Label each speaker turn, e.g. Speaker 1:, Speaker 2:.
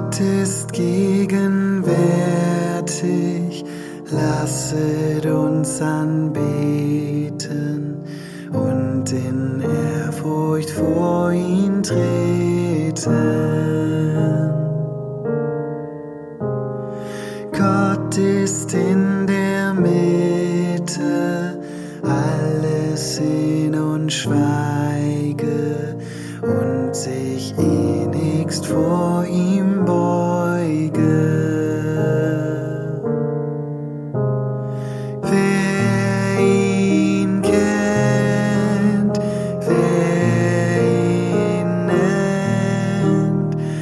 Speaker 1: Gott ist gegenwärtig, lasset uns anbeten und in Ehrfurcht vor ihn treten. Gott ist in der Mitte, alles sehn und schweige und sich innigst vor ihm beuge.